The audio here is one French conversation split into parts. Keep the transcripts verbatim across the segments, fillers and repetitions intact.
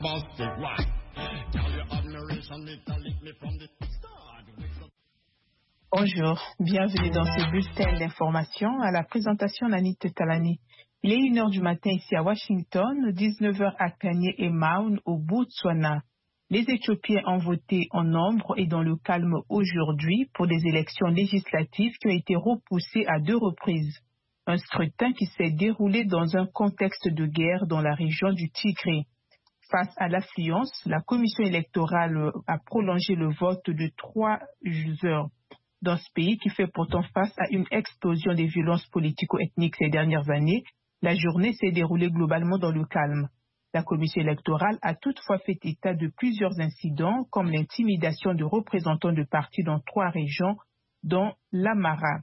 Bonjour, bienvenue dans ce bulletin d'information à la présentation d'Anit Talani. Il est une heure du matin ici à Washington, dix-neuf heures à Kanye et Maun au Botswana. Les Éthiopiens ont voté en nombre et dans le calme aujourd'hui pour des élections législatives qui ont été repoussées à deux reprises. Un scrutin qui s'est déroulé dans un contexte de guerre dans la région du Tigré. Face à l'affluence, la commission électorale a prolongé le vote de trois heures. Dans ce pays qui fait pourtant face à une explosion des violences politico-ethniques ces dernières années, la journée s'est déroulée globalement dans le calme. La commission électorale a toutefois fait état de plusieurs incidents, comme l'intimidation de représentants de partis dans trois régions, dont l'Amara.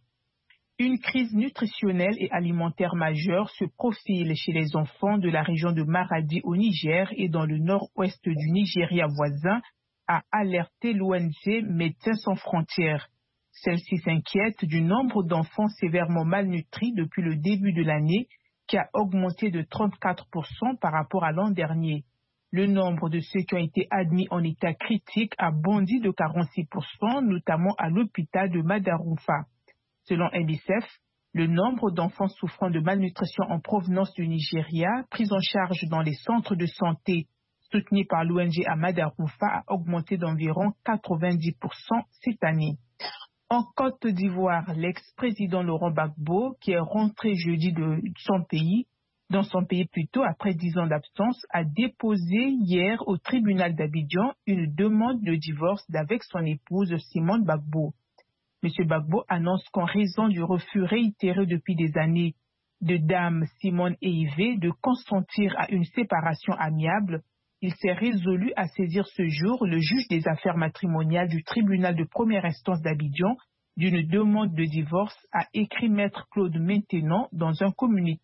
Une crise nutritionnelle et alimentaire majeure se profile chez les enfants de la région de Maradi au Niger et dans le nord-ouest du Nigeria voisin, a alerté l'O N G Médecins sans frontières. Celle-ci s'inquiète du nombre d'enfants sévèrement malnutris depuis le début de l'année, qui a augmenté de trente-quatre pour cent par rapport à l'an dernier. Le nombre de ceux qui ont été admis en état critique a bondi de quarante-six pour cent, notamment à l'hôpital de Madaroufa. Selon M S F, le nombre d'enfants souffrant de malnutrition en provenance du Nigeria, pris en charge dans les centres de santé soutenus par l'O N G à Madaroufa, a augmenté d'environ quatre-vingt-dix pour cent cette année. En Côte d'Ivoire, l'ex-président Laurent Gbagbo, qui est rentré jeudi de son pays, dans son pays plutôt après dix ans d'absence, a déposé hier au tribunal d'Abidjan une demande de divorce avec son épouse Simone Gbagbo. M. Gbagbo annonce qu'en raison du refus réitéré depuis des années de Dame Simone et Yves de consentir à une séparation amiable, il s'est résolu à saisir ce jour le juge des affaires matrimoniales du tribunal de première instance d'Abidjan d'une demande de divorce, a écrit Maître Claude Maintenant dans un communiqué.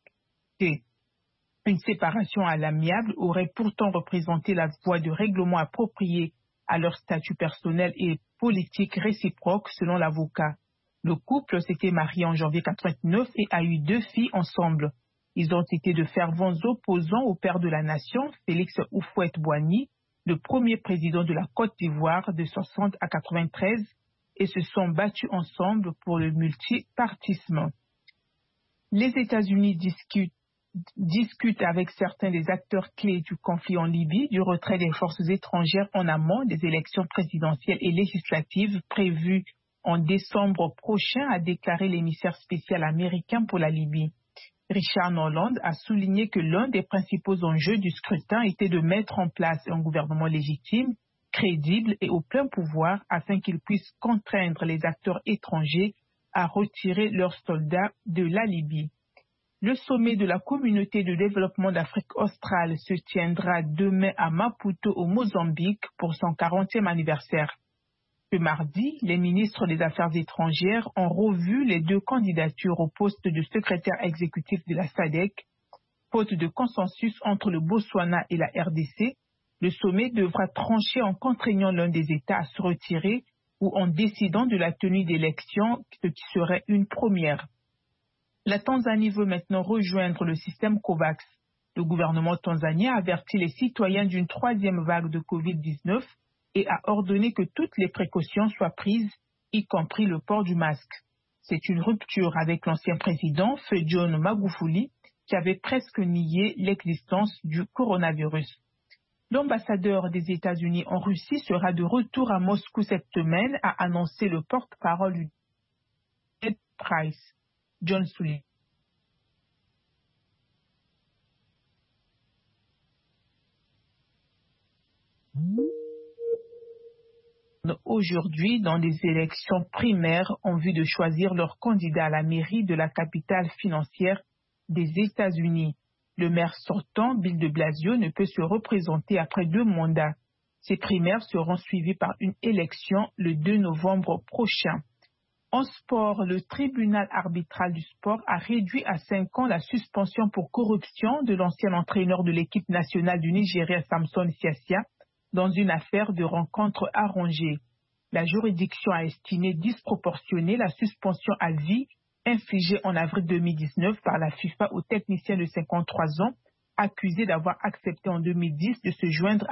Une séparation à l'amiable aurait pourtant représenté la voie de règlement approprié à leur statut personnel et politique réciproque selon l'avocat. Le couple s'était marié en janvier quatre-vingt-neuf et a eu deux filles ensemble. Ils ont été de fervents opposants au père de la nation, Félix Houphouët-Boigny, le premier président de la Côte d'Ivoire de soixante à quatre-vingt-treize, et se sont battus ensemble pour le multipartisme. Les États-Unis discutent, discutent avec certains des acteurs clés du conflit en Libye du retrait des forces étrangères en amont des élections présidentielles et législatives prévues en décembre prochain, a déclaré l'émissaire spécial américain pour la Libye. Richard Norland a souligné que l'un des principaux enjeux du scrutin était de mettre en place un gouvernement légitime, crédible et au plein pouvoir afin qu'il puisse contraindre les acteurs étrangers à retirer leurs soldats de la Libye. Le sommet de la communauté de développement d'Afrique australe se tiendra demain à Maputo au Mozambique pour son quarantième anniversaire. Ce mardi, les ministres des Affaires étrangères ont revu les deux candidatures au poste de secrétaire exécutif de la SADC. Faute de consensus entre le Botswana et la R D C, le sommet devra trancher en contraignant l'un des États à se retirer ou en décidant de la tenue d'élections, ce qui serait une première. La Tanzanie veut maintenant rejoindre le système COVAX. Le gouvernement tanzanien a averti les citoyens d'une troisième vague de covid dix-neuf et a ordonné que toutes les précautions soient prises, y compris le port du masque. C'est une rupture avec l'ancien président, Feu John Magufuli, qui avait presque nié l'existence du coronavirus. L'ambassadeur des États-Unis en Russie sera de retour à Moscou cette semaine, a annoncé le porte-parole du Ned Price, John Sullivan. Aujourd'hui dans des élections primaires en vue de choisir leur candidat à la mairie de la capitale financière des États-Unis. Le maire sortant, Bill de Blasio, ne peut se représenter après deux mandats. Ces primaires seront suivies par une élection le deux novembre prochain. En sport, le tribunal arbitral du sport a réduit à cinq ans la suspension pour corruption de l'ancien entraîneur de l'équipe nationale du Nigeria, Samson Siasia, dans une affaire de rencontre arrangée. La juridiction a estimé disproportionnée la suspension à vie infligée en avril deux mille dix-neuf par la FIFA au technicien de cinquante-trois ans accusé d'avoir accepté en deux mille dix de se joindre